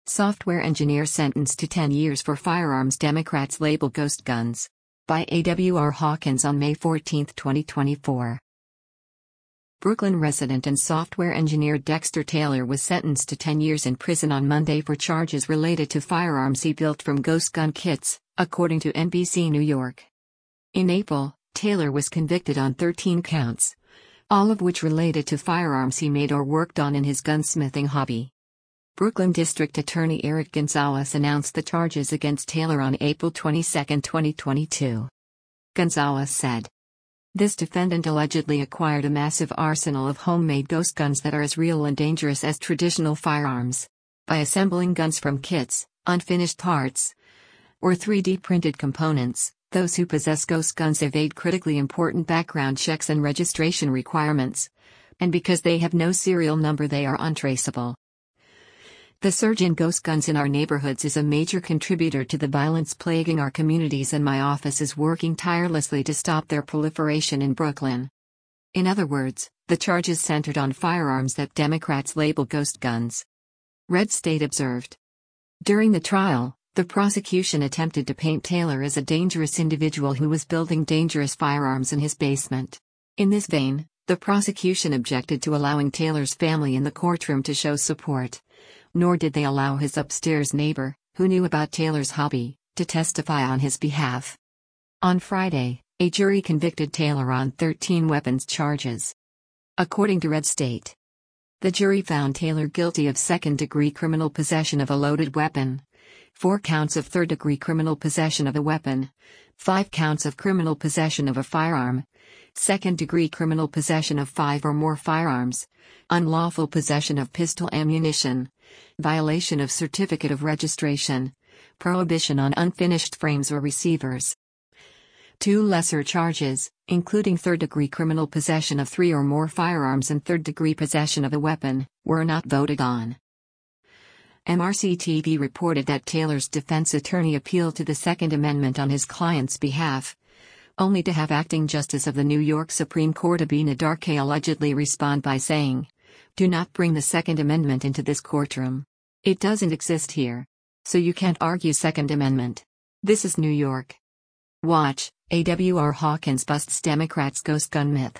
Software engineer sentenced to 10 years for firearms Democrats label ghost guns. By A.W.R. Hawkins on May 14, 2024. Brooklyn resident and software engineer Dexter Taylor was sentenced to 10 years in prison on Monday for charges related to firearms he built from ghost gun kits, according to NBC New York. In April, Taylor was convicted on 13 counts, all of which related to firearms he made or worked on in his gunsmithing hobby. Brooklyn District Attorney Eric Gonzalez announced the charges against Taylor on April 22, 2022. Gonzalez said, "This defendant allegedly acquired a massive arsenal of homemade ghost guns that are as real and dangerous as traditional firearms. By assembling guns from kits, unfinished parts, or 3D printed components, those who possess ghost guns evade critically important background checks and registration requirements. And because they have no serial number, they are untraceable. The surge in ghost guns in our neighborhoods is a major contributor to the violence plaguing our communities, and my office is working tirelessly to stop their proliferation in Brooklyn." In other words, the charges centered on firearms that Democrats label ghost guns. Red State observed. During the trial, the prosecution attempted to paint Taylor as a dangerous individual who was building dangerous firearms in his basement. In this vein, the prosecution objected to allowing Taylor's family in the courtroom to show support. Nor did they allow his upstairs neighbor, who knew about Taylor's hobby, to testify on his behalf. On Friday, a jury convicted Taylor on 13 weapons charges. According to Red State, the jury found Taylor guilty of second-degree criminal possession of a loaded weapon, 4 counts of third-degree criminal possession of a weapon, 5 counts of criminal possession of a firearm, second-degree criminal possession of 5 or more firearms, unlawful possession of pistol ammunition, violation of certificate of registration, prohibition on unfinished frames or receivers. 2 lesser charges, including third-degree criminal possession of 3 or more firearms and third-degree possession of a weapon, were not voted on. MRC-TV reported that Taylor's defense attorney appealed to the Second Amendment on his client's behalf, only to have acting Justice of the New York Supreme Court Abina Darkay allegedly respond by saying, "Do not bring the Second Amendment into this courtroom. It doesn't exist here. So you can't argue Second Amendment. This is New York." Watch, A.W.R. Hawkins busts Democrats' ghost gun myth.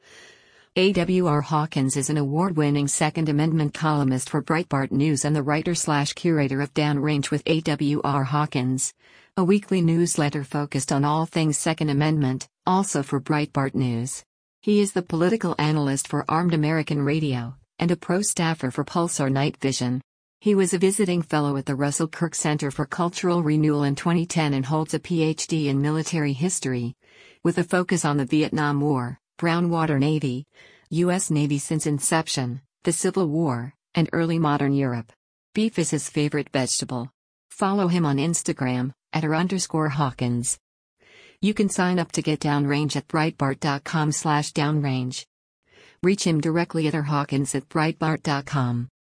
A.W.R. Hawkins is an award-winning Second Amendment columnist for Breitbart News and the writer/curator of Downrange with A.W.R. Hawkins, a weekly newsletter focused on all things Second Amendment, also for Breitbart News. He is the political analyst for Armed American Radio, and a pro-staffer for Pulsar Night Vision. He was a visiting fellow at the Russell Kirk Center for Cultural Renewal in 2010 and holds a Ph.D. in military history, with a focus on the Vietnam War, Brownwater Navy, U.S. Navy since inception, the Civil War, and early modern Europe. Beef is his favorite vegetable. Follow him on Instagram, @r_Hawkins. You can sign up to get Downrange at Breitbart.com/downrange. Reach him directly at rhawkins@breitbart.com.